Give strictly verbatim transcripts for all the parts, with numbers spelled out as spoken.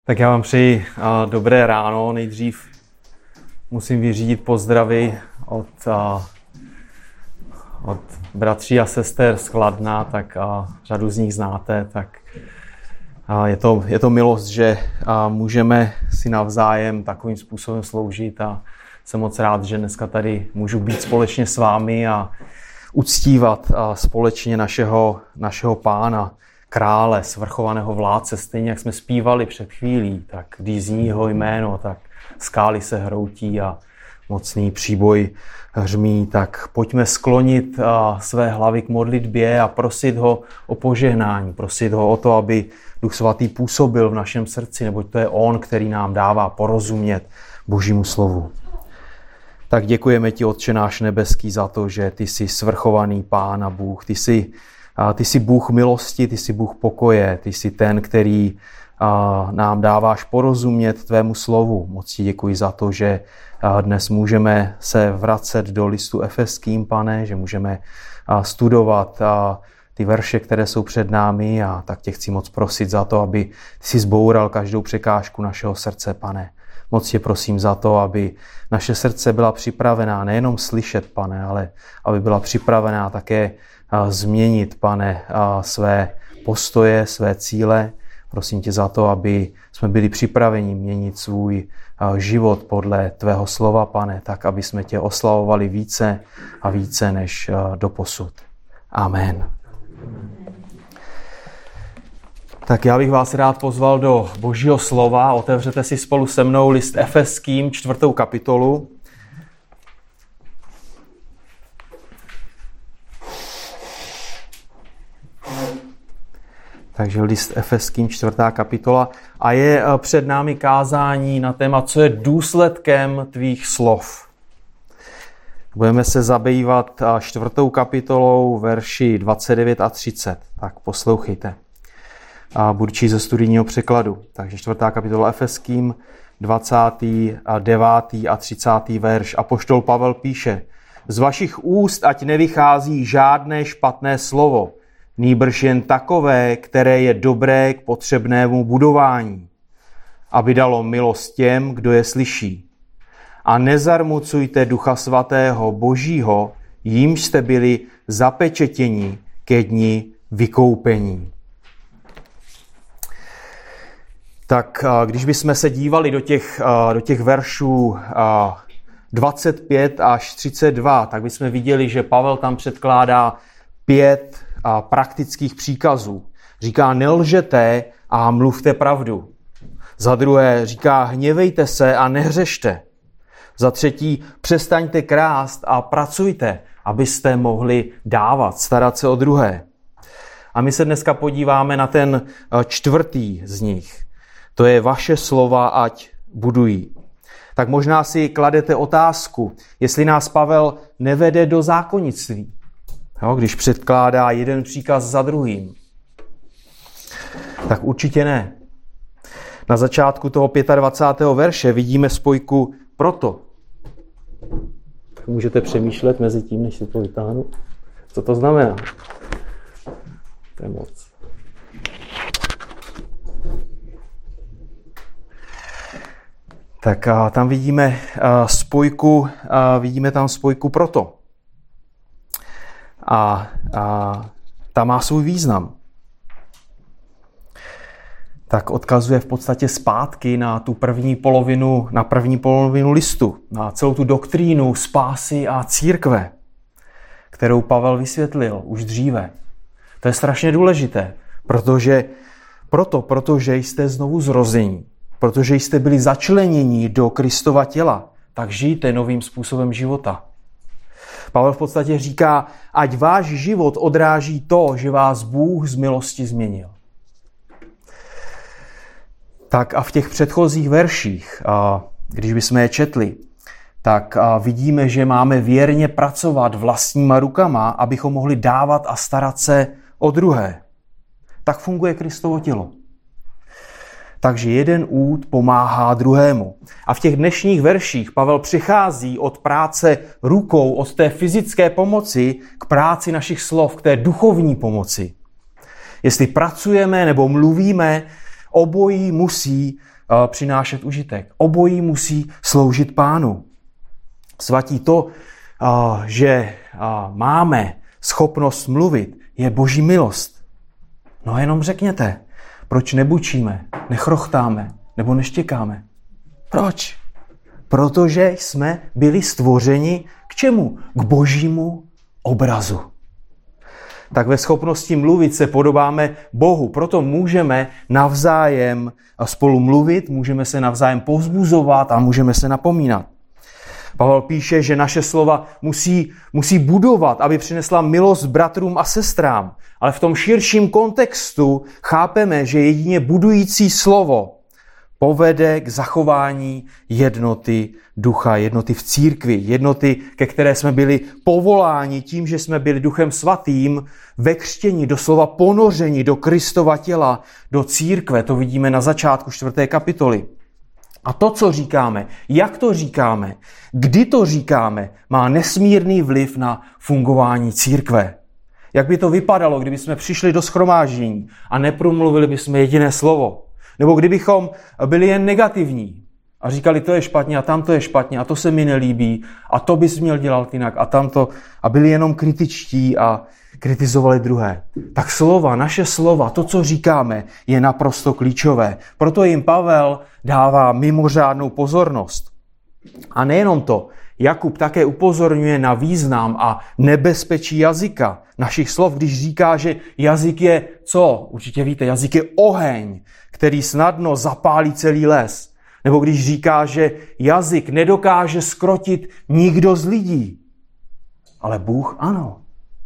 Tak já vám přeji uh, dobré ráno. Nejdřív musím vyřídit pozdravy od, uh, od bratří a sester z Kladna, tak uh, řadu z nich znáte. Tak uh, je, to, je to milost, že uh, můžeme si navzájem takovým způsobem sloužit a jsem moc rád, že dneska tady můžu být společně s vámi a uctívat uh, společně našeho, našeho Pána, krále, svrchovaného vládce, stejně jak jsme zpívali před chvílí, tak když zní jeho jméno, tak skály se hroutí a mocný příboj hřmí, tak pojďme sklonit své hlavy k modlitbě a prosit ho o požehnání, prosit ho o to, aby Duch Svatý působil v našem srdci, neboť to je on, který nám dává porozumět Božímu slovu. Tak děkujeme ti, Otče náš nebeský, za to, že ty jsi svrchovaný Pán a Bůh, ty jsi A ty jsi Bůh milosti, ty jsi Bůh pokoje, ty jsi ten, který a, nám dáváš porozumět tvému slovu. Moc ti děkuji za to, že a, dnes můžeme se vracet do listu Efeským, Pane, že můžeme a, studovat a, ty verše, které jsou před námi, a tak tě chci moc prosit za to, aby ty jsi zboural každou překážku našeho srdce, Pane. Moc tě prosím za to, aby naše srdce byla připravená nejenom slyšet, Pane, ale aby byla připravená také změnit, Pane, své postoje, své cíle. Prosím tě za to, aby jsme byli připraveni měnit svůj život podle tvého slova, Pane, tak, aby jsme tě oslavovali více a více než doposud. Amen. Tak já bych vás rád pozval do Božího slova. Otevřete si spolu se mnou list Efeským, čtvrtou kapitolu. Takže list Efeským, čtvrtá kapitola. A je před námi kázání na téma, co je důsledkem tvých slov. Budeme se zabývat čtvrtou kapitolou, verši dvacet devět a třicet. Tak poslouchejte. A budu číst ze studijního překladu. Takže čtvrtá kapitola Efeským, dvacátý devátý a třicátý verš. Apoštol Pavel píše: Z vašich úst ať nevychází žádné špatné slovo, nýbrž jen takové, které je dobré k potřebnému budování, aby dalo milost těm, kdo je slyší. A nezarmucujte Ducha Svatého Božího, jímž jste byli zapečetěni ke dni vykoupení. Tak když bychom se dívali do těch, do těch veršů dvacet pět až třicet dva, tak bychom viděli, že Pavel tam předkládá pět praktických příkazů. Říká, nelžete a mluvte pravdu. Za druhé říká, hněvejte se a nehřešte. Za třetí, přestaňte krást a pracujte, abyste mohli dávat, starat se o druhé. A my se dneska podíváme na ten čtvrtý z nich. To je vaše slova, ať budují. Tak možná si kladete otázku, jestli nás Pavel nevede do zákonnictví, jo, když předkládá jeden příkaz za druhým. Tak určitě ne. Na začátku toho dvacátého pátého verše vidíme spojku proto. Tak můžete přemýšlet mezi tím, než si to vytáhnu. Co to znamená? To je moc. Tak a tam vidíme a, spojku, a, vidíme tam spojku proto. A, a ta má svůj význam. Tak odkazuje v podstatě zpátky na tu první polovinu, na první polovinu listu, na celou tu doktrínu spásy a církve, kterou Pavel vysvětlil už dříve. To je strašně důležité, protože proto, protože jste znovu zrození, protože jste byli začleněni do Kristova těla, tak žijte novým způsobem života. Pavel v podstatě říká, ať váš život odráží to, že vás Bůh z milosti změnil. Tak a v těch předchozích verších, když bychom je četli, tak vidíme, že máme věrně pracovat vlastníma rukama, abychom mohli dávat a starat se o druhé. Tak funguje Kristovo tělo. Takže jeden úd pomáhá druhému. A v těch dnešních verších Pavel přichází od práce rukou, od té fyzické pomoci k práci našich slov, k té duchovní pomoci. Jestli pracujeme nebo mluvíme, Obojí musí uh, přinášet užitek. Obojí musí sloužit Pánu. Svatí, to, uh, že uh, máme schopnost mluvit, je Boží milost. No jenom řekněte, proč nebučíme, nechrochtáme nebo neštěkáme? Proč? Protože jsme byli stvořeni k čemu? K Božímu obrazu. Tak ve schopnosti mluvit se podobáme Bohu. Proto můžeme navzájem spolu mluvit, můžeme se navzájem povzbuzovat a můžeme se napomínat. Pavel píše, že naše slova musí, musí budovat, aby přinesla milost bratrům a sestrám. Ale v tom širším kontextu chápeme, že jedině budující slovo povede k zachování jednoty ducha, jednoty v církvi, jednoty, ke které jsme byli povoláni tím, že jsme byli Duchem Svatým ve křtění, doslova ponořeni do Kristova těla, do církve. To vidíme na začátku čtvrté kapitoly. A to, co říkáme, jak to říkáme, kdy to říkáme, má nesmírný vliv na fungování církve. Jak by to vypadalo, kdyby jsme přišli do shromáždění a nepromluvili bychom jediné slovo? Nebo kdybychom byli jen negativní a říkali, to je špatně a tam to je špatně a to se mi nelíbí a to bys měl dělat jinak a tamto a byli jenom kritičtí a kritizovali druhé. Tak slova, naše slova, to, co říkáme, je naprosto klíčové. Proto jim Pavel dává mimořádnou pozornost. A nejenom to, Jakub také upozorňuje na význam a nebezpečí jazyka našich slov, když říká, že jazyk je co? Určitě víte, jazyk je oheň, který snadno zapálí celý les. Nebo když říká, že jazyk nedokáže zkrotit nikdo z lidí. Ale Bůh ano.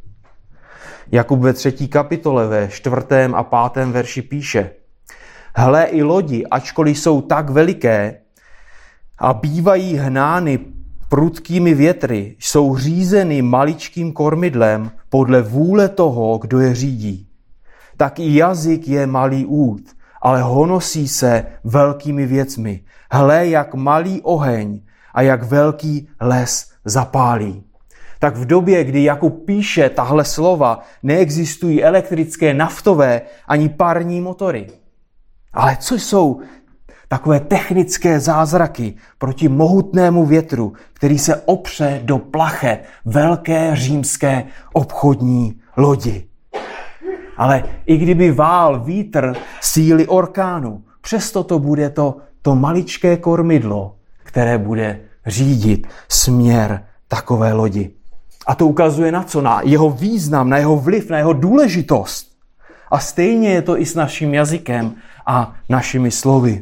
Jakub ve třetí kapitole ve čtvrtém a pátém verši píše: Hle, i lodi, ačkoliv jsou tak veliké a bývají hnány prudkými větry, jsou řízeny maličkým kormidlem podle vůle toho, kdo je řídí. Tak i jazyk je malý út, ale honosí se velkými věcmi. Hle, jak malý oheň a jak velký les zapálí. Tak v době, kdy Jakub píše tahle slova, neexistují elektrické, naftové ani parní motory. Ale co jsou takové technické zázraky proti mohutnému větru, který se opře do plaché velké římské obchodní lodi? Ale i kdyby vál vítr síly orkánu, přesto to bude to, to maličké kormidlo, které bude řídit směr takové lodi. A to ukazuje na co? Na jeho význam, na jeho vliv, na jeho důležitost. A stejně je to i s naším jazykem a našimi slovy.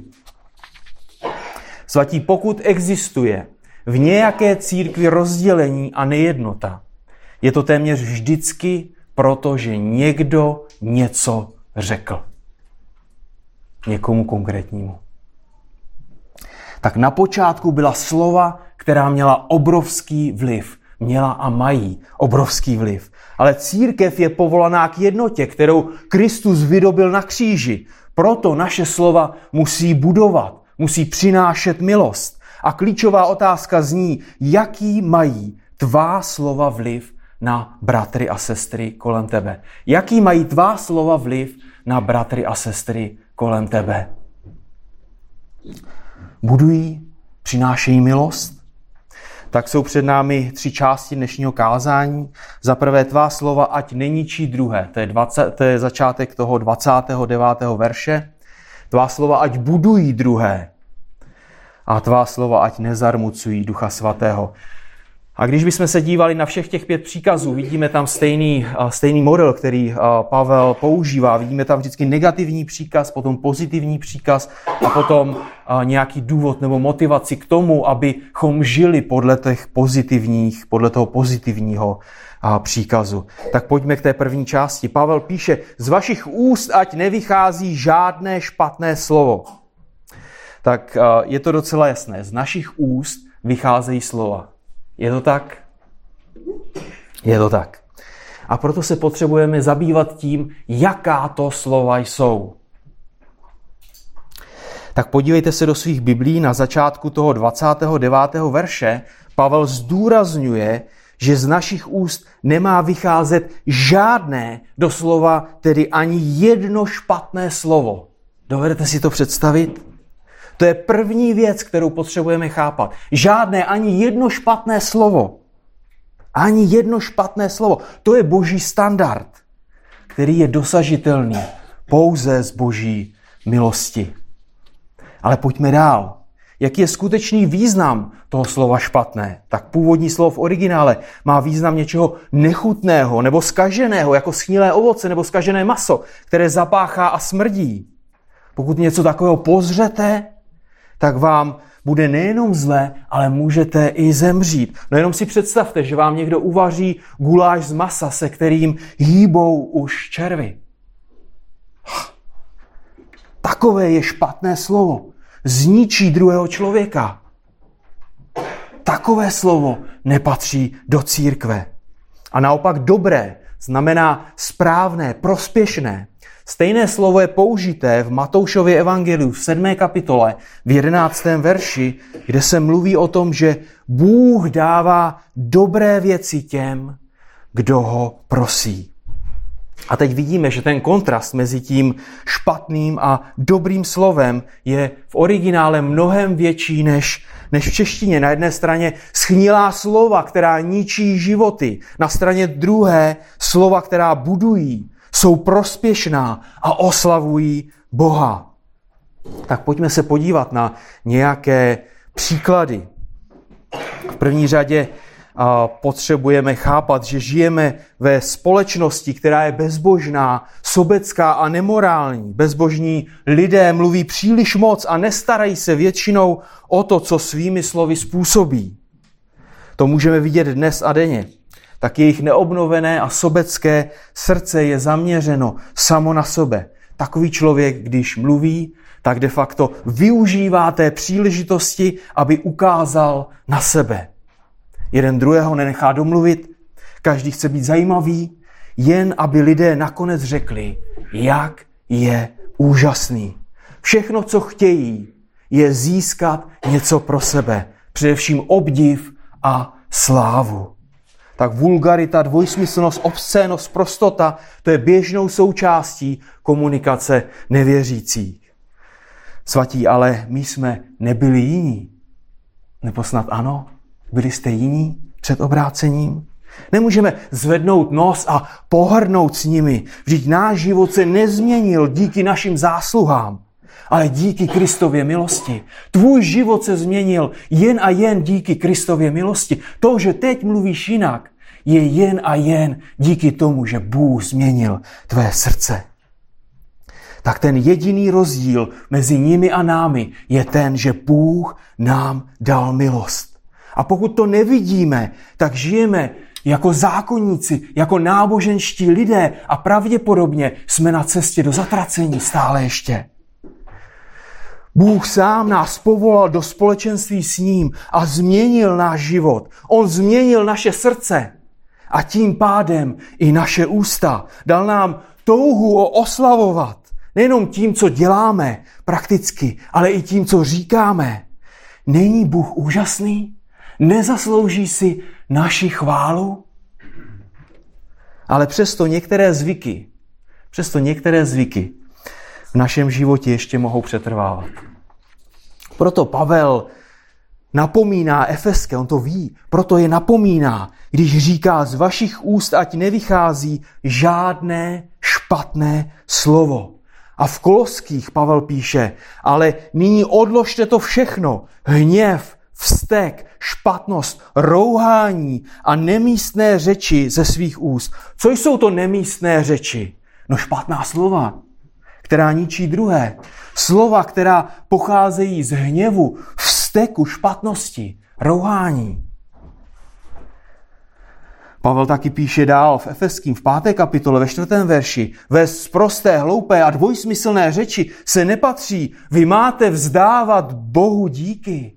Svatí, pokud existuje v nějaké církvi rozdělení a nejednota, je to téměř vždycky proto, že někdo něco řekl. Někomu konkrétnímu. Tak na počátku byla slova, která měla obrovský vliv. Měla a mají obrovský vliv. Ale církev je povolaná k jednotě, kterou Kristus vydobil na kříži. Proto naše slova musí budovat, musí přinášet milost. A klíčová otázka zní, jaký mají tvá slova vliv na bratry a sestry kolem tebe. Jaký mají tvá slova vliv na bratry a sestry kolem tebe? Budují, přinášejí milost? Tak jsou před námi tři části dnešního kázání. Za prvé, tvá slova ať neničí druhé. To je, dvacet, to je začátek toho dvacátého devátého verše. Tvá slova ať budují druhé. A tvá slova ať nezarmucují Ducha Svatého. A když bychom se dívali na všech těch pět příkazů, vidíme tam stejný, stejný model, který Pavel používá. Vidíme tam vždycky negativní příkaz, potom pozitivní příkaz a potom nějaký důvod nebo motivaci k tomu, abychom žili podle těch pozitivních, podle toho pozitivního příkazu. Tak pojďme k té první části. Pavel píše, z vašich úst ať nevychází žádné špatné slovo. Tak je to docela jasné. Z našich úst vycházejí slova. Je to tak? Je to tak. A proto se potřebujeme zabývat tím, jaká to slova jsou. Tak podívejte se do svých biblí na začátku toho dvacátého devátého verše. Pavel zdůrazňuje, že z našich úst nemá vycházet žádné, doslova tedy ani jedno špatné slovo. Dovedete si to představit? To je první věc, kterou potřebujeme chápat. Žádné, ani jedno špatné slovo. Ani jedno špatné slovo. To je boží standard, který je dosažitelný pouze z boží milosti. Ale pojďme dál. Jaký je skutečný význam toho slova špatné? Tak původní slovo v originále má význam něčeho nechutného nebo zkaženého, jako schnilé ovoce nebo zkažené maso, které zapáchá a smrdí. Pokud něco takového pozřete, tak vám bude nejenom zle, ale můžete i zemřít. No jenom si představte, že vám někdo uvaří guláš z masa, se kterým hýbou už červy. Takové je špatné slovo. Zničí druhého člověka. Takové slovo nepatří do církve. A naopak dobré znamená správné, prospěšné. Stejné slovo je použité v Matoušově evangeliu v sedmé kapitole v jedenáctém verši, kde se mluví o tom, že Bůh dává dobré věci těm, kdo ho prosí. A teď vidíme, že ten kontrast mezi tím špatným a dobrým slovem je v originále mnohem větší než, než v češtině. Na jedné straně schnilá slova, která ničí životy. Na straně druhé slova, která budují, jsou prospěšná a oslavují Boha. Tak pojďme se podívat na nějaké příklady. V první řadě a potřebujeme chápat, že žijeme ve společnosti, která je bezbožná, sobecká a nemorální. Bezbožní lidé mluví příliš moc a nestarají se většinou o to, co svými slovy způsobí. To můžeme vidět dnes a denně. Tak jejich neobnovené a sobecké srdce je zaměřeno samo na sebe. Takový člověk, když mluví, tak de facto využívá té příležitosti, aby ukázal na sebe. Jeden druhého nenechá domluvit, každý chce být zajímavý, jen aby lidé nakonec řekli, jak je úžasný. Všechno, co chtějí, je získat něco pro sebe, především obdiv a slávu. Tak vulgarita, dvojsmyslnost, obscénnost, prostota, to je běžnou součástí komunikace nevěřících. Svatí, ale my jsme nebyli jiní. Nebo snad ano? Byli jste jiní před obrácením? Nemůžeme zvednout nos a pohrnout s nimi. Vždyť náš život se nezměnil díky našim zásluhám, ale díky Kristově milosti. Tvůj život se změnil jen a jen díky Kristově milosti. To, že teď mluvíš jinak, je jen a jen díky tomu, že Bůh změnil tvé srdce. Tak ten jediný rozdíl mezi nimi a námi je ten, že Bůh nám dal milost. A pokud to nevidíme, tak žijeme jako zákonníci, jako náboženští lidé a pravděpodobně jsme na cestě do zatracení stále ještě. Bůh sám nás povolal do společenství s ním a změnil náš život. On změnil naše srdce a tím pádem i naše ústa. Dal nám touhu o oslavovat. Nejenom tím, co děláme prakticky, ale i tím, co říkáme. Není Bůh úžasný? Nezaslouží si naši chválu? Ale přesto některé zvyky, přesto některé zvyky v našem životě ještě mohou přetrvávat. Proto Pavel napomíná Efeské, on to ví, proto je napomíná, když říká, z vašich úst ať nevychází žádné špatné slovo. A v Koloských Pavel píše, ale nyní odložte to všechno, hněv, vztek, špatnost, rouhání a nemístné řeči ze svých úst. Co jsou to nemístné řeči? No špatná slova, která ničí druhé. Slova, která pocházejí z hněvu, vzteku, špatnosti, rouhání. Pavel taky píše dál v Efeským v páté kapitole ve čtvrtém verši. Ve sprosté, hloupé a dvojsmyslné řeči se nepatří. Vy máte vzdávat Bohu díky.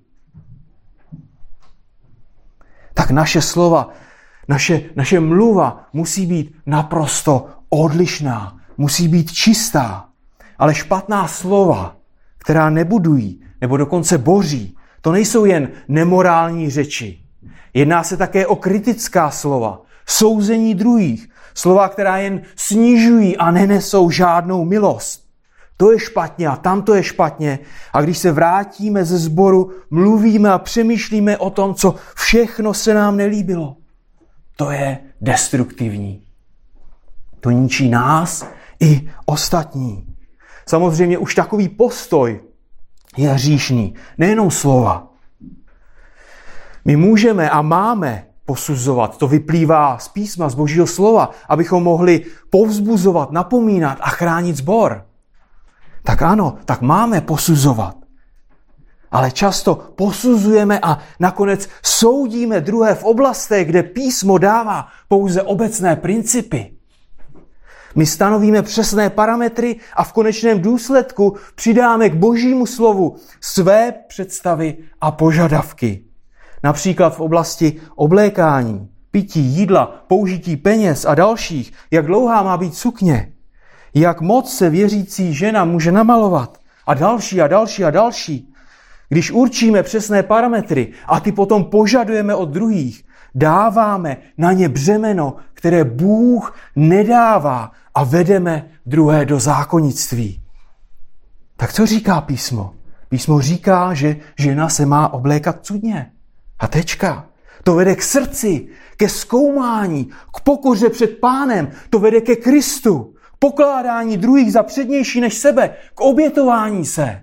Tak naše slova, naše, naše mluva musí být naprosto odlišná, musí být čistá. Ale špatná slova, která nebudují nebo dokonce boří, to nejsou jen nemorální řeči. Jedná se také o kritická slova, souzení druhých, slova, která jen snižují a nenesou žádnou milost. to je špatně a tam to je špatně. A když se vrátíme ze sboru, mluvíme a přemýšlíme o tom, co všechno se nám nelíbilo. To je destruktivní. To ničí nás i ostatní. Samozřejmě už takový postoj je hříšný. Nejenom slova. My můžeme a máme posuzovat. To vyplývá z písma, z Božího slova, abychom mohli povzbuzovat, napomínat a chránit sbor. Tak ano, tak máme posuzovat. Ale často posuzujeme a nakonec soudíme druhé v oblastech, kde písmo dává pouze obecné principy. My stanovíme přesné parametry a v konečném důsledku přidáme k Božímu slovu své představy a požadavky. Například v oblasti oblékání, pití, jídla, použití peněz a dalších, jak dlouhá má být sukně, jak moc se věřící žena může namalovat a další a další a další. Když určíme přesné parametry a ty potom požadujeme od druhých, dáváme na ně břemeno, které Bůh nedává a vedeme druhé do zákonnictví. Tak co říká písmo? Písmo říká, že žena se má oblékat cudně. A tečka. To vede k srdci, ke zkoumání, k pokoře před Pánem. To vede ke Kristu, pokládání druhých za přednější než sebe, k obětování se.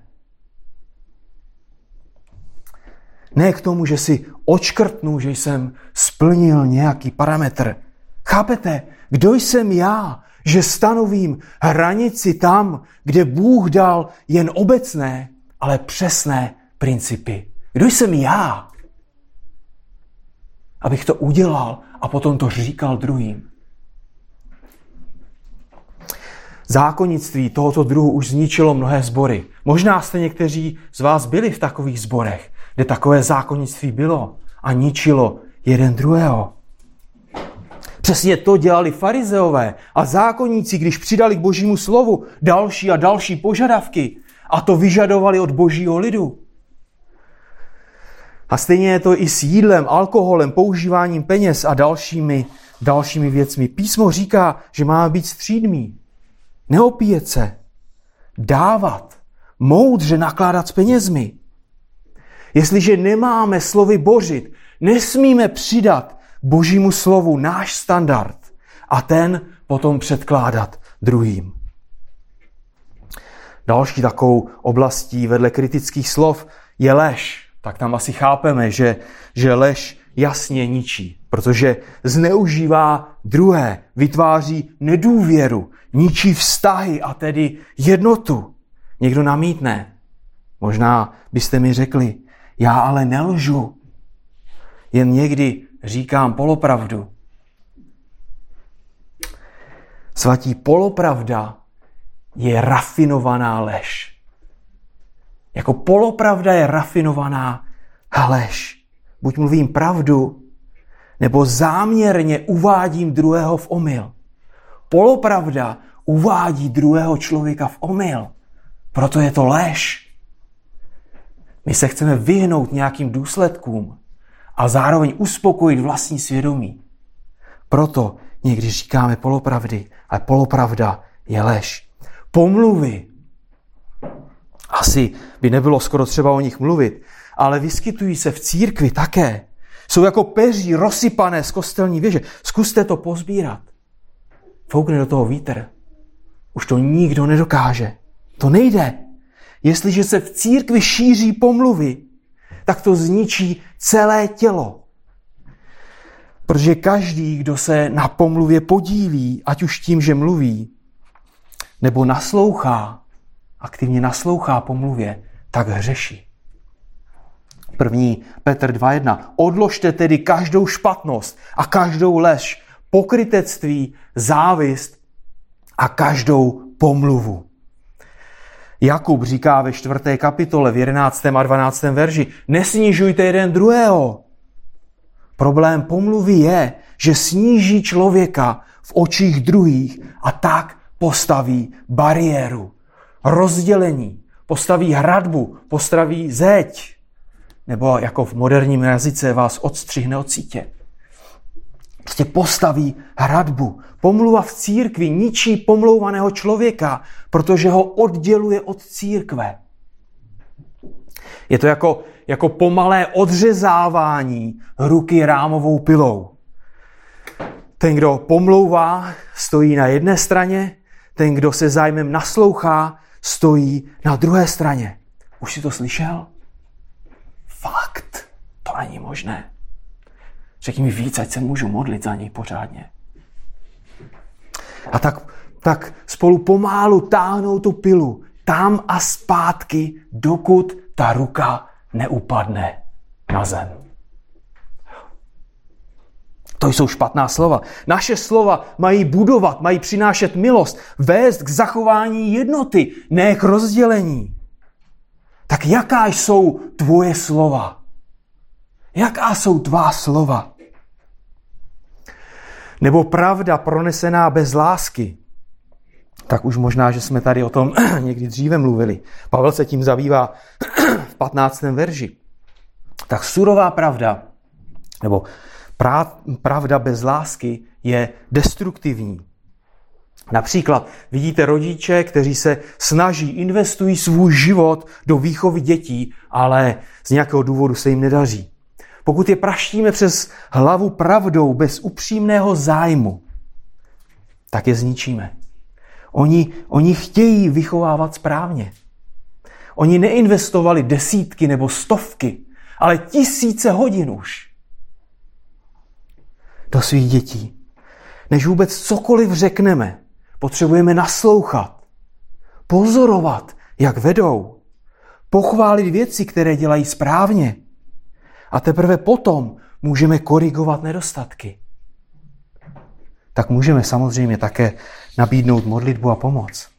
Ne k tomu, že si odškrtnu, že jsem splnil nějaký parametr. Chápete? Kdo jsem já, že stanovím hranici tam, kde Bůh dal jen obecné, ale přesné principy? Kdo jsem já, abych to udělal a potom to říkal druhým? Zákonnictví tohoto druhu už zničilo mnohé sbory. Možná jste někteří z vás byli v takových sborech, kde takové zákonnictví bylo a ničilo jeden druhého. Přesně to dělali farizeové a zákonníci, když přidali k Božímu slovu další a další požadavky a to vyžadovali od Božího lidu. A stejně je to i s jídlem, alkoholem, používáním peněz a dalšími, dalšími věcmi. Písmo říká, že máme být střídmí, neopíjet se, dávat, moudře nakládat s penězmi. Jestliže nemáme slovy bořit, nesmíme přidat Božímu slovu náš standard a ten potom předkládat druhým. Další takovou oblastí vedle kritických slov je lež. Tak tam asi chápeme, že, že lež jasně ničí, protože zneužívá druhé, vytváří nedůvěru, ničí vztahy a tedy jednotu. Někdo namítne. Možná byste mi řekli, já ale nelžu, jen někdy říkám polopravdu. Svatí, polopravda je rafinovaná lež. Jako polopravda je rafinovaná lež. Buď mluvím pravdu, nebo záměrně uvádím druhého v omyl. Polopravda uvádí druhého člověka v omyl. Proto je to lež. My se chceme vyhnout nějakým důsledkům a zároveň uspokojit vlastní svědomí. Proto někdy říkáme polopravdy, ale polopravda je lež. Pomluvy. Asi by nebylo skoro třeba o nich mluvit, ale vyskytují se v církvi také. Jsou jako peří rozsypané z kostelní věže. Zkuste to pozbírat. Foukne do toho vítr. Už to nikdo nedokáže. To nejde. Jestliže se v církvi šíří pomluvy, tak to zničí celé tělo. Protože každý, kdo se na pomluvě podílí, ať už tím, že mluví, nebo naslouchá, aktivně naslouchá pomluvě, tak hřeší. První Petr dva jedna. Odložte tedy každou špatnost a každou lež, pokrytectví, závist a každou pomluvu. Jakub říká ve čtvrté kapitole v jedenáctém a dvanáctém verši, nesnižujte jeden druhého. Problém pomluvy je, že sníží člověka v očích druhých a tak postaví bariéru, rozdělení, postaví hradbu, postaví zeď, nebo jako v moderním jazyce vás odstřihne od sítě. prostě postaví hradbu. Pomluva v církvi ničí pomlouvaného člověka, protože ho odděluje od církve. Je to jako, jako pomalé odřezávání ruky rámovou pilou. Ten, kdo pomlouvá, stojí na jedné straně, ten, kdo se zájmem naslouchá, stojí na druhé straně. Už jsi to slyšel? Fakt, to není možné. Řekni mi víc, ať se můžu modlit za něj pořádně. A tak, tak spolu pomálu táhnou tu pilu tam a zpátky, dokud ta ruka neupadne na zem. To jsou špatná slova. Naše slova mají budovat, mají přinášet milost, vést k zachování jednoty, ne k rozdělení. Tak jaká jsou tvoje slova? Jaká jsou tvá slova? Nebo pravda pronesená bez lásky? Tak už možná, že jsme tady o tom někdy dříve mluvili. Pavel se tím zabývá v patnáctém verši. Tak surová pravda, nebo pravda bez lásky je destruktivní. Například vidíte rodiče, kteří se snaží, investují svůj život do výchovy dětí, ale z nějakého důvodu se jim nedaří. Pokud je praštíme přes hlavu pravdou bez upřímného zájmu, tak je zničíme. Oni, oni chtějí vychovávat správně. Oni neinvestovali desítky nebo stovky, ale tisíce hodin už do svých dětí. Než vůbec cokoliv řekneme, potřebujeme naslouchat, pozorovat, jak vedou, pochválit věci, které dělají správně. A teprve potom můžeme korigovat nedostatky. Tak můžeme samozřejmě také nabídnout modlitbu a pomoc.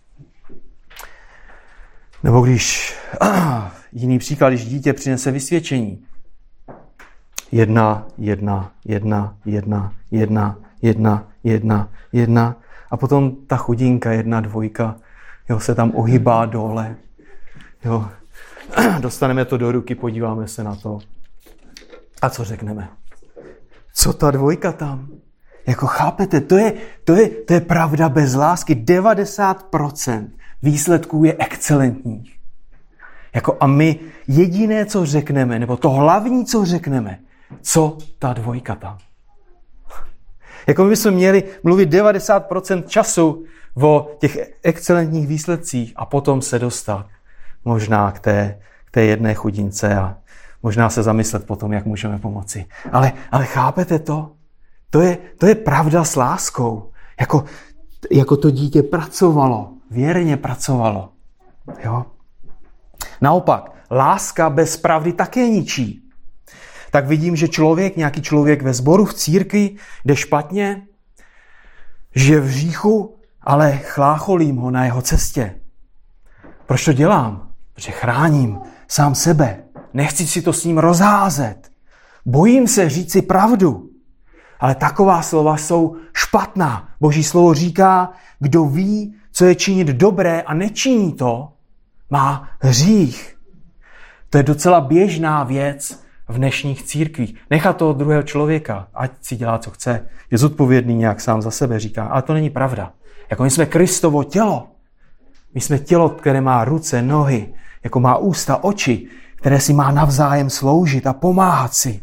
Nebo když, ah, jiný příklad, když dítě přinese vysvědčení. Jedna, jedna, jedna, jedna, jedna, jedna, jedna, jedna. A potom ta chudinka, jedna, dvojka, jo, se tam ohybá dole. Jo. Dostaneme to do ruky, podíváme se na to. A co řekneme? Co ta dvojka tam? Jako chápete, to je, to je, to je pravda bez lásky. devadesát procent výsledků je excelentních. Jako a my jediné, co řekneme, nebo to hlavní, co řekneme, co ta dvojka tam? Jako my bychom měli mluvit devadesát procent času o těch excelentních výsledcích a potom se dostat možná k té, k té jedné chudince a možná se zamyslet potom, jak můžeme pomoci. Ale, ale chápete to? To je, to je pravda s láskou. Jako, jako to dítě pracovalo, věrně pracovalo. Jo? Naopak, láska bez pravdy také ničí. Tak vidím, že člověk, nějaký člověk ve sboru, v církvi, jde špatně, žije v hříchu, ale chlácholím ho na jeho cestě. Proč to dělám? Protože chráním sám sebe. Nechci si to s ním rozházet. Bojím se říct si pravdu. Ale taková slova jsou špatná. Boží slovo říká, kdo ví, co je činit dobré a nečiní to, má hřích. To je docela běžná věc v dnešních církvích. Nechat toho druhého člověka, ať si dělá, co chce, je zodpovědný nějak sám za sebe, říká. Ale to není pravda. Jako my jsme Kristovo tělo. My jsme tělo, které má ruce, nohy, jako má ústa, oči, které si má navzájem sloužit a pomáhat si.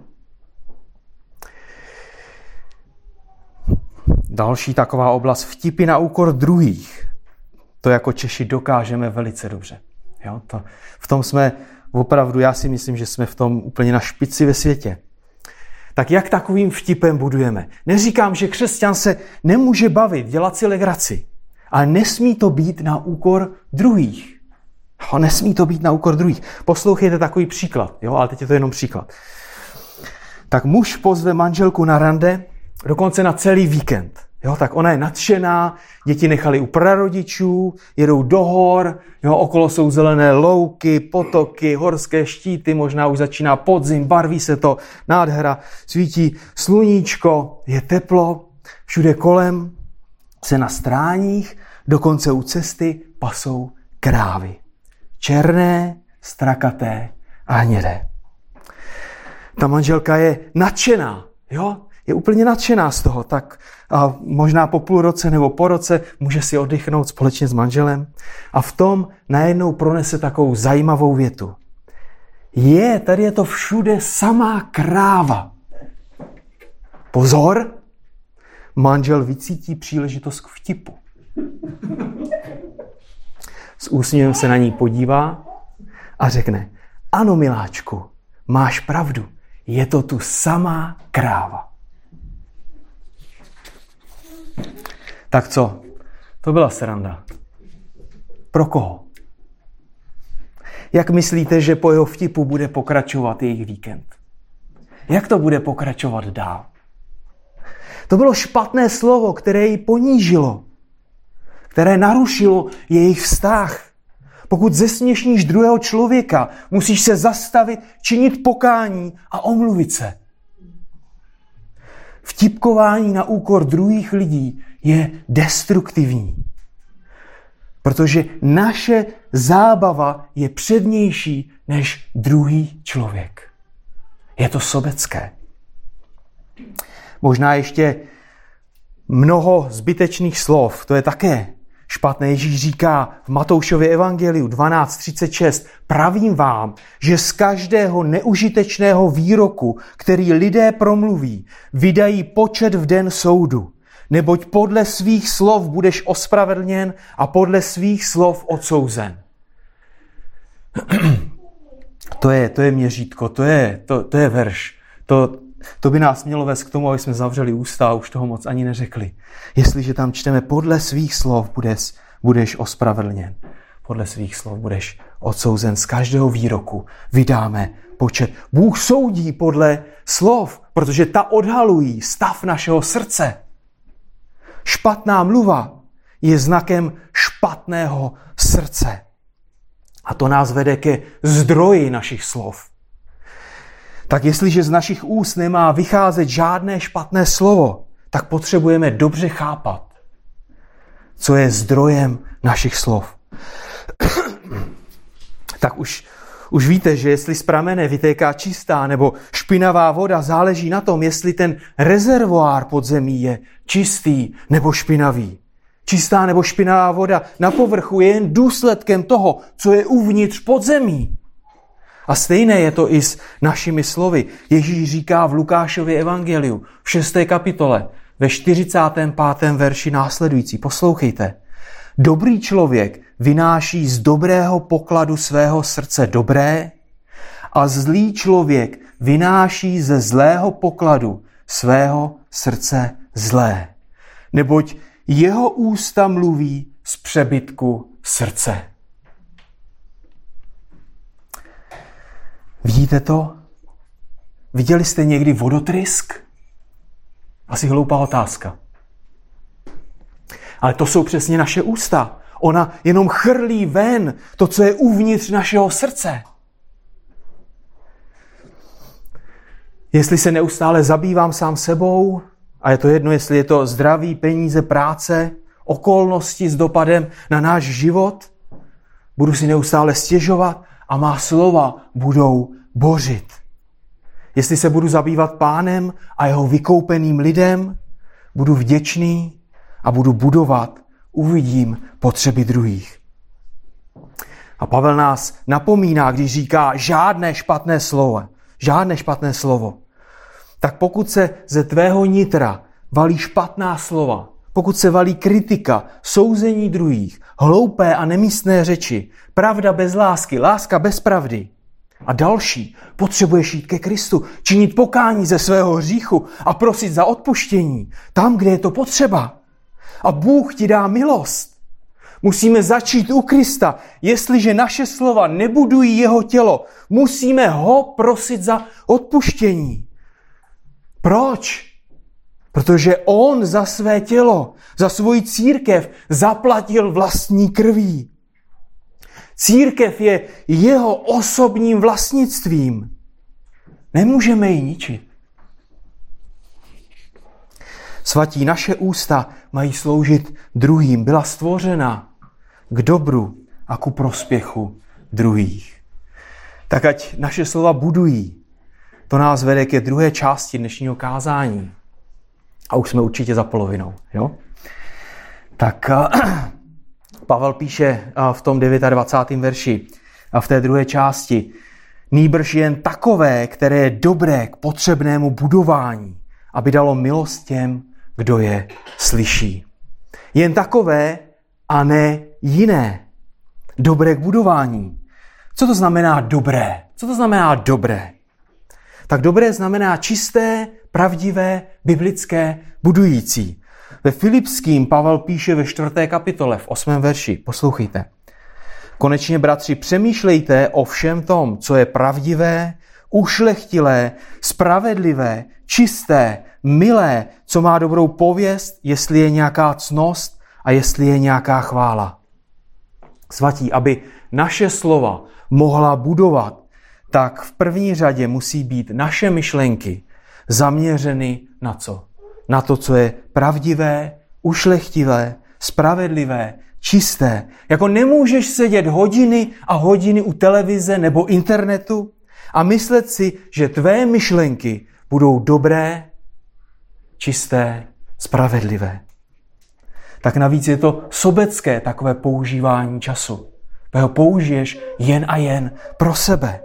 Další taková oblast, vtipy na úkor druhých. To jako Češi dokážeme velice dobře. Jo, to, v tom jsme opravdu, já si myslím, že jsme v tom úplně na špici ve světě. Tak jak takovým vtipem budujeme? Neříkám, že křesťan se nemůže bavit, dělat si legraci, ale nesmí to být na úkor druhých. Jo, nesmí to být na úkor druhých. Poslouchejte takový příklad, jo, ale teď je to jenom příklad. Tak muž pozve manželku na rande, dokonce na celý víkend. Jo, tak ona je nadšená, děti nechali u prarodičů, jedou do hor, jo, okolo jsou zelené louky, potoky, horské štíty, možná už začíná podzim, barví se to, nádhera, svítí sluníčko, je teplo, všude kolem se na stráních, dokonce u cesty pasou krávy. Černé, strakaté a hnědé. Ta manželka je nadšená, jo? je úplně nadšená z toho, tak a možná po půl roce nebo po roce může si oddychnout společně s manželem a v tom najednou pronese takovou zajímavou větu. Je, tady je to všude samá kráva. Pozor, manžel vycítí příležitost k vtipu. S úsměvem se na ní podívá a řekne, ano, miláčku, máš pravdu, je to tu samá kráva. Tak co? To byla sranda. Pro koho? Jak myslíte, že po jeho vtipu bude pokračovat jejich víkend? Jak to bude pokračovat dál? To bylo špatné slovo, které ji ponížilo, které narušilo jejich vztah. Pokud zesměšníš druhého člověka, musíš se zastavit, činit pokání a omluvit se. Vtipkování na úkor druhých lidí je destruktivní. Protože naše zábava je přednější než druhý člověk. Je to sobecké. Možná ještě mnoho zbytečných slov, to je také špatné. Ježíš říká v Matoušově evangeliu dvanáct třicet šest, pravím vám, že z každého neužitečného výroku, který lidé promluví, vydají počet v den soudu. Neboť podle svých slov budeš ospravedlněn a podle svých slov odsouzen. To je, to je měřítko, to je, to, to je verš. To, to by nás mělo vést k tomu, aby jsme zavřeli ústa a už toho moc ani neřekli. Jestliže tam čteme podle svých slov budeš, budeš ospravedlněn. Podle svých slov budeš odsouzen. Z každého výroku vydáme počet. Bůh soudí podle slov, protože ta odhalují stav našeho srdce. Špatná mluva je znakem špatného srdce. A to nás vede ke zdroji našich slov. Tak jestliže z našich úst nemá vycházet žádné špatné slovo, tak potřebujeme dobře chápat, co je zdrojem našich slov. Tak už, už víte, že jestli z pramene vytéká čistá nebo špinavá voda, záleží na tom, jestli ten rezervoár pod zemí je čistý nebo špinavý. Čistá nebo špinavá voda na povrchu je jen důsledkem toho, co je uvnitř pod zemí. A stejné je to i s našimi slovy. Ježíš říká v Lukášově evangeliu v šesté kapitole ve čtyřicátém pátém verši následující. Poslouchejte. Dobrý člověk vynáší z dobrého pokladu svého srdce dobré a zlý člověk vynáší ze zlého pokladu svého srdce zlé. Neboť jeho ústa mluví z přebytku srdce. Vidíte to? Viděli jste někdy vodotrysk? Asi hloupá otázka. Ale to jsou přesně naše ústa. Ona jenom chrlí ven to, co je uvnitř našeho srdce. Jestli se neustále zabývám sám sebou, a je to jedno, jestli je to zdraví, peníze, práce, okolnosti s dopadem na náš život, budu si neustále stěžovat a má slova budou bořit. Jestli se budu zabývat Pánem a jeho vykoupeným lidem, budu vděčný a budu budovat, uvidím potřeby druhých. A Pavel nás napomíná, když říká žádné špatné slovo, žádné špatné slovo. Tak pokud se ze tvého nitra valí špatná slova, pokud se valí kritika, souzení druhých, hloupé a nemístné řeči, pravda bez lásky, láska bez pravdy a další, potřebuješ jít ke Kristu, činit pokání ze svého hříchu a prosit za odpuštění tam, kde je to potřeba. A Bůh ti dá milost. Musíme začít u Krista. Jestliže naše slova nebudují jeho tělo, musíme ho prosit za odpuštění. Proč? Protože on za své tělo, za svoji církev zaplatil vlastní krví. Církev je jeho osobním vlastnictvím. Nemůžeme ji ničit. Svatí, naše ústa mají sloužit druhým. Byla stvořena k dobru a ku prospěchu druhých. Tak ať naše slova budují. To nás vede ke druhé části dnešního kázání. A už jsme určitě za polovinou. Jo? Tak Pavel píše v tom dvacátém devátém verši a v té druhé části: nýbrž jen takové, které je dobré k potřebnému budování, aby dalo milost těm, kdo je slyší. Jen takové a ne jiné. Dobré k budování. Co to znamená dobré? Co to znamená dobré? Tak dobré znamená čisté, pravdivé, biblické, budující. Ve Filipským Pavel píše ve čtvrté kapitole v osmém verši. Poslouchejte. Konečně, bratři, přemýšlejte o všem tom, co je pravdivé, ušlechtilé, spravedlivé, čisté, milé, co má dobrou pověst, jestli je nějaká ctnost a jestli je nějaká chvála. Svatí, aby naše slova mohla budovat, tak v první řadě musí být naše myšlenky zaměřeny na co? Na to, co je pravdivé, ušlechtivé, spravedlivé, čisté. Jako nemůžeš sedět hodiny a hodiny u televize nebo internetu a myslet si, že tvé myšlenky budou dobré, čisté, spravedlivé. Tak navíc je to sobecké takové používání času. Ho použiješ jen a jen pro sebe.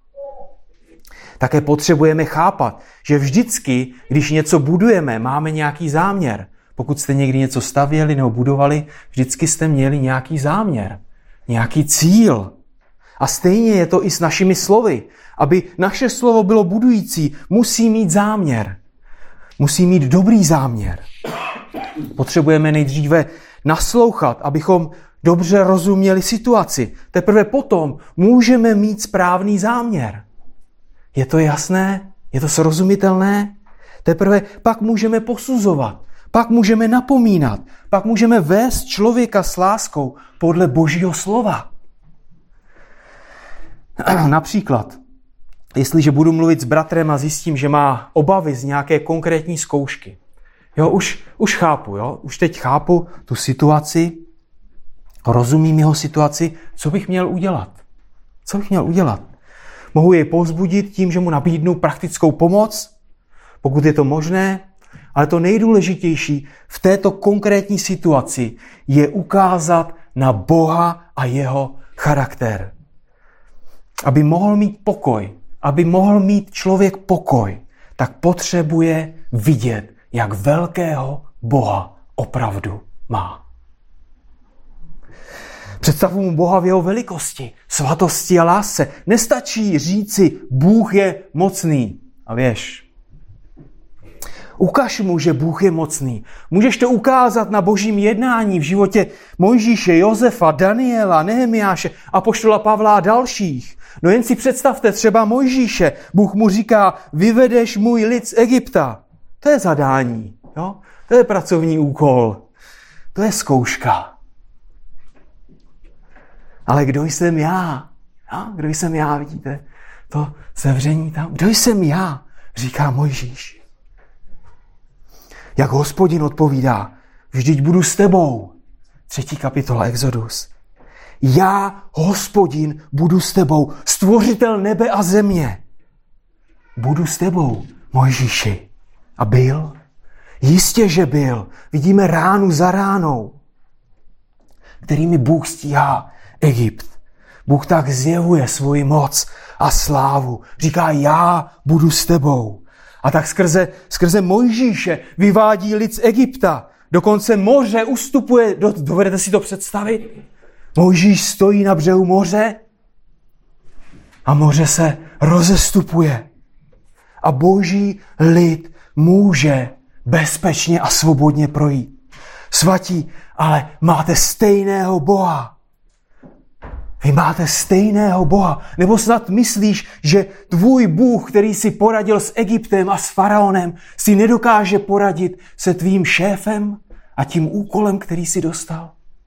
Také potřebujeme chápat, že vždycky, když něco budujeme, máme nějaký záměr. Pokud jste někdy něco stavěli nebo budovali, vždycky jste měli nějaký záměr, nějaký cíl. A stejně je to i s našimi slovy. Aby naše slovo bylo budující, musí mít záměr. Musí mít dobrý záměr. Potřebujeme nejdříve naslouchat, abychom dobře rozuměli situaci. Teprve potom můžeme mít správný záměr. Je to jasné? Je to srozumitelné? Teprve pak můžeme posuzovat, pak můžeme napomínat, pak můžeme vést člověka s láskou podle Božího slova. Například, jestliže budu mluvit s bratrem a zjistím, že má obavy z nějaké konkrétní zkoušky. Jo, už, už chápu, jo? Už teď chápu tu situaci, rozumím jeho situaci, co bych měl udělat? Co bych měl udělat? Mohu jej povzbudit tím, že mu nabídnu praktickou pomoc, pokud je to možné, ale to nejdůležitější v této konkrétní situaci je ukázat na Boha a jeho charakter. Aby mohl mít pokoj, aby mohl mít člověk pokoj, tak potřebuje vidět, jak velkého Boha opravdu má. Představu mu Boha v jeho velikosti, svatosti a lásce. Nestačí říci, Bůh je mocný. A věš, ukaž mu, že Bůh je mocný. Můžeš to ukázat na božím jednání v životě Mojžíše, Josefa, Daniela, Nehemiáše, apoštola Pavla a dalších. No jen si představte třeba Mojžíše. Bůh mu říká, vyvedeš můj lid z Egypta. To je zadání, jo? To je pracovní úkol. To je zkouška. Ale kdo jsem já? Ja? Kdo jsem já, vidíte? To sevření tam. Kdo jsem já? Říká Mojžíš. Jak Hospodin odpovídá, vždyť budu s tebou. Třetí kapitola Exodus. Já, Hospodin, budu s tebou, stvořitel nebe a země. Budu s tebou, Mojžíši. A byl? Jistě, že byl. Vidíme ránu za ránou, kterými Bůh stíhá Egypt. Bůh tak zjevuje svoji moc a slávu. Říká, já budu s tebou. A tak skrze, skrze Mojžíše vyvádí lid z Egypta. Dokonce moře ustupuje. Do, dovedete si to představit? Mojžíš stojí na břehu moře a moře se rozestupuje. A boží lid může bezpečně a svobodně projít. Svatí, ale máte stejného Boha. Vy máte stejného Boha. Nebo snad myslíš, že tvůj Bůh, který si poradil s Egyptem a s faraonem, si nedokáže poradit se tvým šéfem a tím úkolem, který si dostal?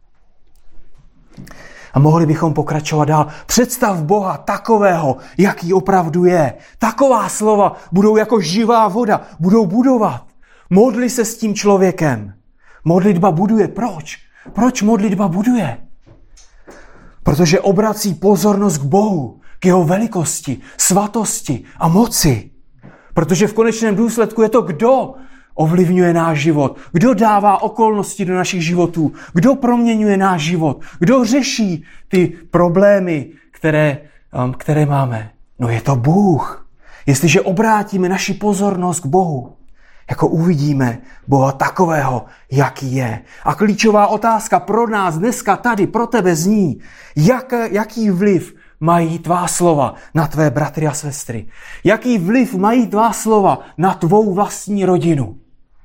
A mohli bychom pokračovat dál. Představ Boha takového, jaký opravdu je. Taková slova budou jako živá voda, budou budovat. Modli se s tím člověkem. Modlitba buduje. Proč? Proč modlitba buduje? Protože obrací pozornost k Bohu, k jeho velikosti, svatosti a moci. Protože v konečném důsledku je to kdo? ovlivňuje náš život? Kdo dává okolnosti do našich životů? Kdo proměňuje náš život? Kdo řeší ty problémy, které, um, které máme? No je to Bůh. Jestliže obrátíme naši pozornost k Bohu, jako uvidíme Boha takového, jaký je. A klíčová otázka pro nás dneska tady, pro tebe zní, jak, jaký vliv mají tvá slova na tvé bratry a sestry? Jaký vliv mají tvá slova na tvou vlastní rodinu?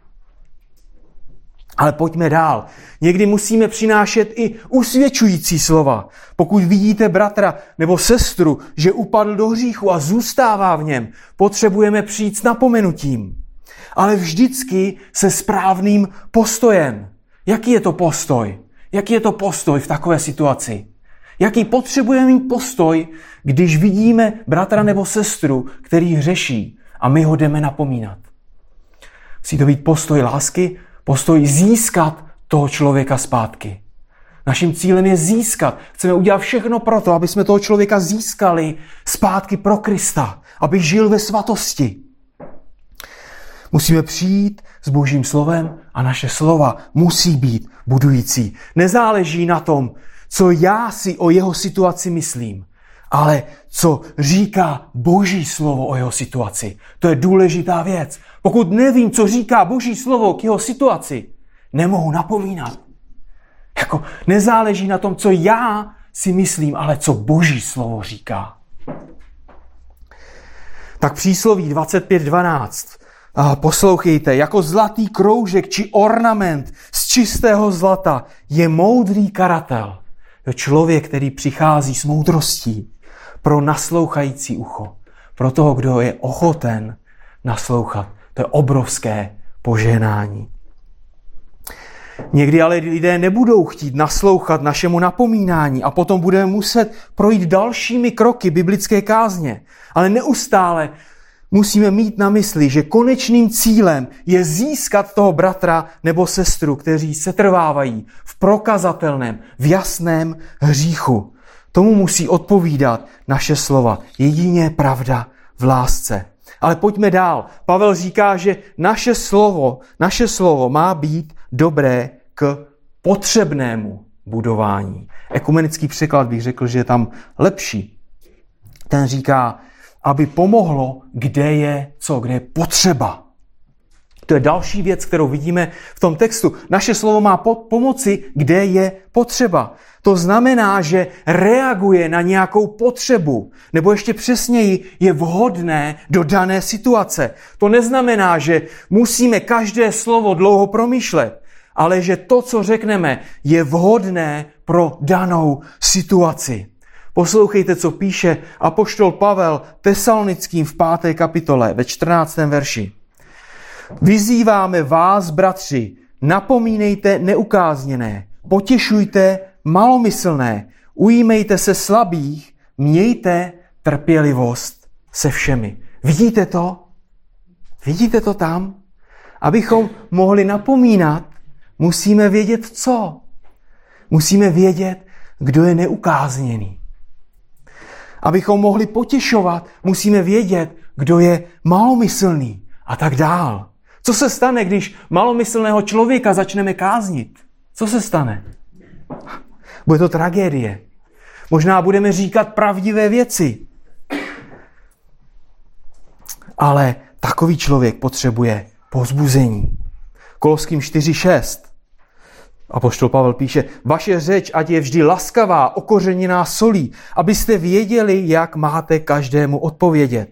Ale pojďme dál. Někdy musíme přinášet i usvědčující slova. Pokud vidíte bratra nebo sestru, že upadl do hříchu a zůstává v něm, potřebujeme přijít s napomenutím. Ale vždycky se správným postojem. Jaký je to postoj? Jaký je to postoj v takové situaci? Jaký potřebujeme mít postoj, když vidíme bratra nebo sestru, který hřeší a my ho jdeme napomínat? Musí to být postoj lásky, postoj získat toho člověka zpátky. Naším cílem je získat. Chceme udělat všechno pro to, aby jsme toho člověka získali zpátky pro Krista, aby žil ve svatosti. Musíme přijít s Božím slovem a naše slova musí být budující. Nezáleží na tom, co já si o jeho situaci myslím, ale co říká Boží slovo o jeho situaci. To je důležitá věc. Pokud nevím, co říká Boží slovo k jeho situaci, nemohu napomínat. Jako nezáleží na tom, co já si myslím, ale co Boží slovo říká. Tak přísloví dvacet pět dvanáct. A poslouchejte, jako zlatý kroužek či ornament z čistého zlata je moudrý karatel. To je člověk, který přichází s moudrostí pro naslouchající ucho. Pro toho, kdo je ochoten naslouchat. To je obrovské požehnání. Někdy ale lidé nebudou chtít naslouchat našemu napomínání a potom budeme muset projít dalšími kroky biblické kázně. Ale neustále musíme mít na mysli, že konečným cílem je získat toho bratra nebo sestru, kteří setrvávají v prokazatelném, v jasném hříchu. Tomu musí odpovídat naše slova. Jedině pravda v lásce. Ale pojďme dál. Pavel říká, že naše slovo, naše slovo má být dobré k potřebnému budování. Ekumenický překlad bych řekl, že je tam lepší. Ten říká, aby pomohlo, kde je co, kde je potřeba. To je další věc, kterou vidíme v tom textu. Naše slovo má pomoci, kde je potřeba. To znamená, že reaguje na nějakou potřebu, nebo ještě přesněji je vhodné do dané situace. To neznamená, že musíme každé slovo dlouho promýšlet, ale že to, co řekneme, je vhodné pro danou situaci. Poslouchejte, co píše apoštol Pavel Tesalonickým v páté kapitole ve čtrnáctém verši. Vyzýváme vás, bratři, napomínejte neukázněné, potěšujte malomyslné, ujímejte se slabých, mějte trpělivost se všemi. Vidíte to? Vidíte to tam? Abychom mohli napomínat, musíme vědět co? Musíme vědět, kdo je neukázněný. Abychom mohli potěšovat, musíme vědět, kdo je malomyslný a tak dál. Co se stane, když malomyslného člověka začneme káznit? Co se stane? Bude to tragédie. Možná budeme říkat pravdivé věci. Ale takový člověk potřebuje povzbuzení. Koloským čtyři šest. Apoštol Pavel píše, vaše řeč, ať je vždy laskavá, okořeněná solí, abyste věděli, jak máte každému odpovědět.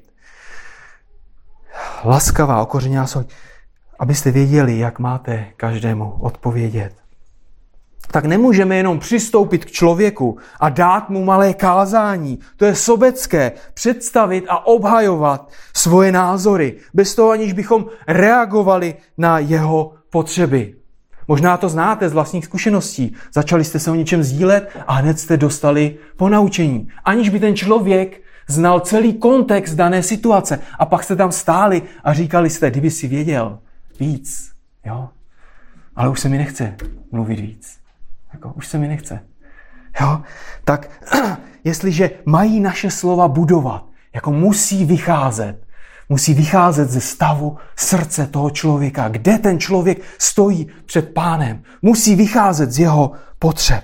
Laskavá, okořeněná solí, abyste věděli, jak máte každému odpovědět. Tak nemůžeme jenom přistoupit k člověku a dát mu malé kázání. To je sobecké, představit a obhajovat svoje názory, bez toho, aniž bychom reagovali na jeho potřeby. Možná to znáte z vlastních zkušeností. Začali jste se o něčem sdílet a hned jste dostali ponaučení. Aniž by ten člověk znal celý kontext dané situace. A pak jste tam stáli a říkali jste, kdyby si věděl víc. Jo? Ale už se mi nechce mluvit víc. Jako, už se mi nechce. Jo? Tak jestliže mají naše slova budovat, jako musí vycházet, Musí vycházet ze stavu srdce toho člověka, kde ten člověk stojí před Pánem. Musí vycházet z jeho potřeb.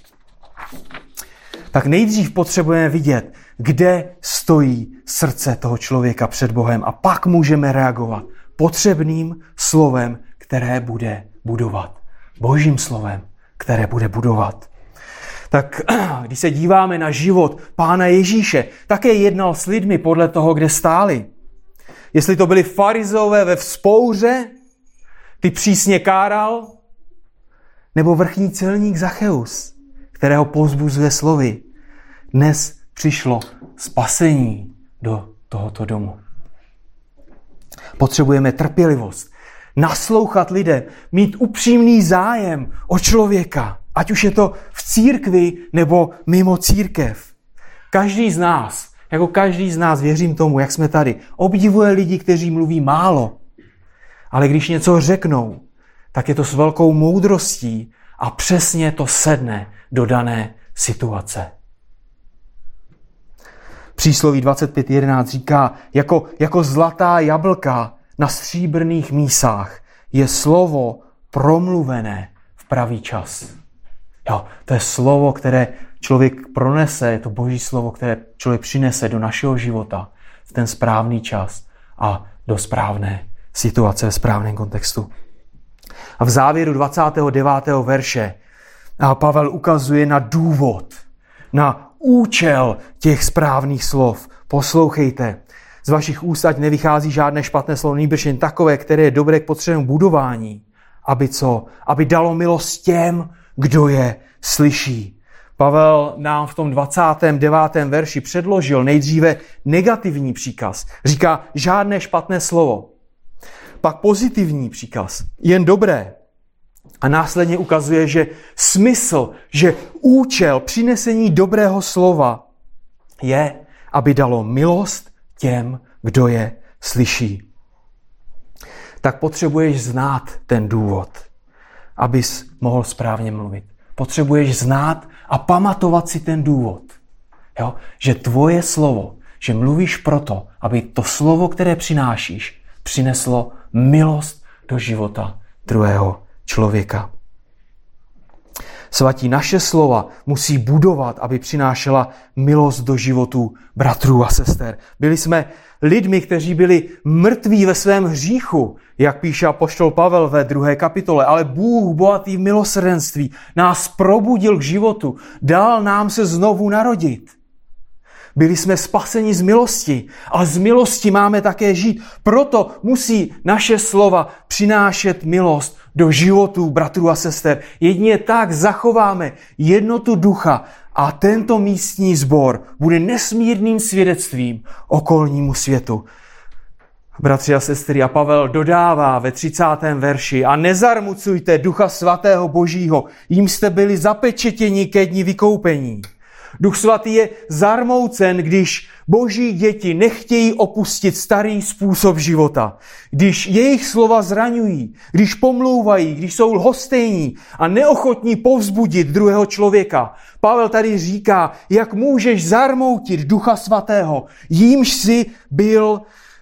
Tak nejdřív potřebujeme vidět, kde stojí srdce toho člověka před Bohem a pak můžeme reagovat potřebným slovem, které bude budovat. Božím slovem, které bude budovat. Tak když se díváme na život Pána Ježíše, také jednal s lidmi podle toho, kde stáli. Jestli to byli farizeové ve vzpouře, ty přísně káral, nebo vrchní celník Zacheus, kterého povzbuzuje slovy. Dnes přišlo spasení do tohoto domu. Potřebujeme trpělivost, naslouchat lidem, mít upřímný zájem o člověka, ať už je to v církvi nebo mimo církev. Každý z nás, jako každý z nás, věřím tomu, jak jsme tady, obdivuje lidi, kteří mluví málo, ale když něco řeknou, tak je to s velkou moudrostí a přesně to sedne do dané situace. Přísloví dvacet pět jedenáct říká, jako, jako zlatá jablka na stříbrných mísách je slovo promluvené v pravý čas. Jo, to je slovo, které člověk pronese, je to Boží slovo, které člověk přinese do našeho života v ten správný čas a do správné situace, v správném kontextu. A v závěru dvacátého devátého verše Pavel ukazuje na důvod, na účel těch správných slov. Poslouchejte, z vašich úst ať nevychází žádné špatné slovo, nýbrž jen takové, které je dobré k potřebnému budování, aby co? Aby dalo milost těm, kdo je slyší. Pavel nám v tom dvacátém devátém verši předložil nejdříve negativní příkaz. Říká žádné špatné slovo. Pak pozitivní příkaz, jen dobré. A následně ukazuje, že smysl, že účel přinesení dobrého slova je, aby dalo milost těm, kdo je slyší. Tak potřebuješ znát ten důvod, abys mohl správně mluvit. Potřebuješ znát a pamatovat si ten důvod. Jo? Že tvoje slovo, že mluvíš proto, aby to slovo, které přinášíš, přineslo milost do života druhého člověka. Svatí, naše slova musí budovat, aby přinášela milost do životů bratrů a sester. Byli jsme lidmi, kteří byli mrtví ve svém hříchu, jak píše apoštol Pavel ve druhé kapitole, ale Bůh, bohatý v milosrdenství, nás probudil k životu, dal nám se znovu narodit. Byli jsme spaseni z milosti a z milosti máme také žít. Proto musí naše slova přinášet milost do životů bratrů a sester. Jedině tak zachováme jednotu ducha a tento místní sbor bude nesmírným svědectvím okolnímu světu. Bratři a sestry, a Pavel dodává ve třicátém verši: a nezarmucujte ducha svatého Božího, jím jste byli zapečetěni ke dni vykoupení. Duch svatý je zarmoucen, když Boží děti nechtějí opustit starý způsob života. Když jejich slova zraňují, když pomlouvají, když jsou lhostejní a neochotní povzbudit druhého člověka. Pavel tady říká, jak můžeš zarmoutit Ducha svatého, jímž si byl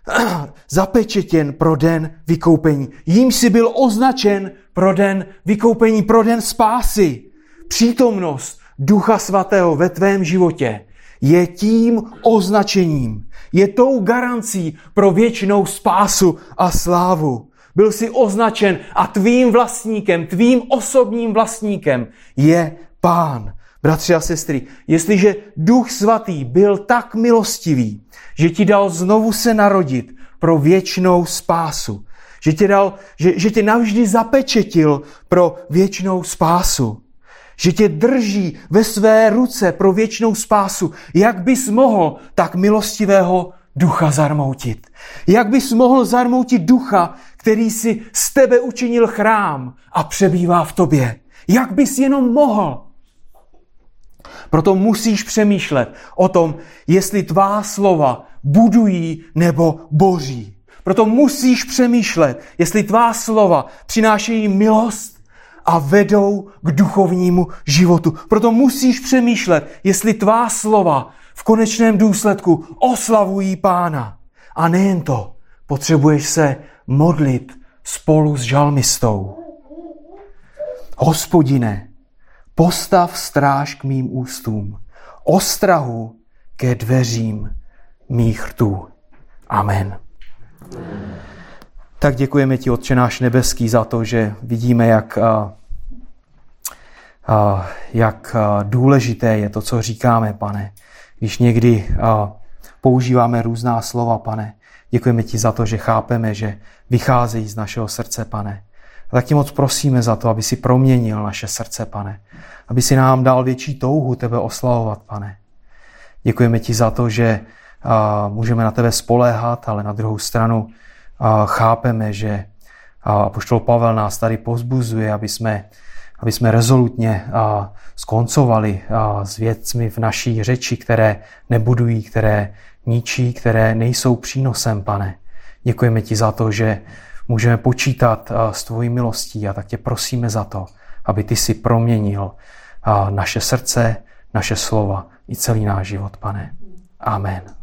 zapečetěn pro den vykoupení. Jímž si byl označen pro den vykoupení, pro den spásy. Přítomnost Ducha svatého ve tvém životě je tím označením, je tou garancí pro věčnou spásu a slávu. Byl jsi označen a tvým vlastníkem, tvým osobním vlastníkem je Pán. Bratři a sestry, jestliže Duch svatý byl tak milostivý, že ti dal znovu se narodit pro věčnou spásu, že tě, dal, že, že tě navždy zapečetil pro věčnou spásu, že tě drží ve své ruce pro věčnou spásu, jak bys mohl tak milostivého ducha zarmoutit? Jak bys mohl zarmoutit ducha, který si z tebe učinil chrám a přebývá v tobě? Jak bys jenom mohl? Proto musíš přemýšlet o tom, jestli tvá slova budují nebo boří. Proto musíš přemýšlet, jestli tvá slova přinášejí milost a vedou k duchovnímu životu. Proto musíš přemýšlet, jestli tvá slova v konečném důsledku oslavují Pána A nejen to, potřebuješ se modlit spolu s žalmistou. Hospodine, postav stráž k mým ústům, ostrahu ke dveřím mých rtů. Amen. Tak děkujeme ti, Otče náš nebeský, za to, že vidíme, jak, a, a, jak důležité je to, co říkáme, Pane. Když někdy a, používáme různá slova, Pane, děkujeme ti za to, že chápeme, že vycházejí z našeho srdce, Pane. A tak ti moc prosíme za to, aby si proměnil naše srdce, Pane. Aby si nám dal větší touhu tebe oslavovat, Pane. Děkujeme ti za to, že a, můžeme na tebe spoléhat, ale na druhou stranu a, chápeme, že apoštol Pavel nás tady povzbuzuje, aby jsme, aby jsme rezolutně a, skoncovali a, s věcmi v naší řeči, které nebudují, které ničí, které nejsou přínosem, Pane. Děkujeme ti za to, že můžeme počítat a, s tvojí milostí a tak tě prosíme za to, aby ty si proměnil a, naše srdce, naše slova i celý náš život, Pane. Amen.